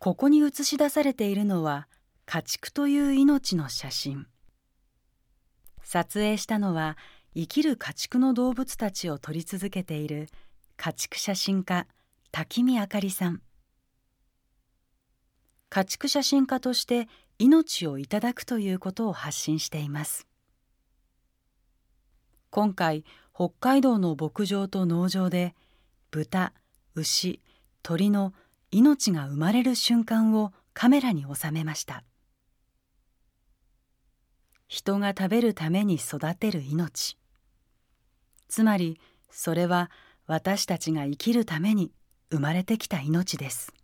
ここに映し出されているのは家畜という命の写真。撮影したのは生きる家畜の動物たちを撮り続けている家畜写真家滝見あかりさん。家畜写真家として命をいただくということを発信しています。今回北海道の牧場と農場で豚、牛、鳥の命が生まれる瞬間をカメラに収めました。人が食べるために育てる命。つまりそれは私たちが生きるために生まれてきた命です。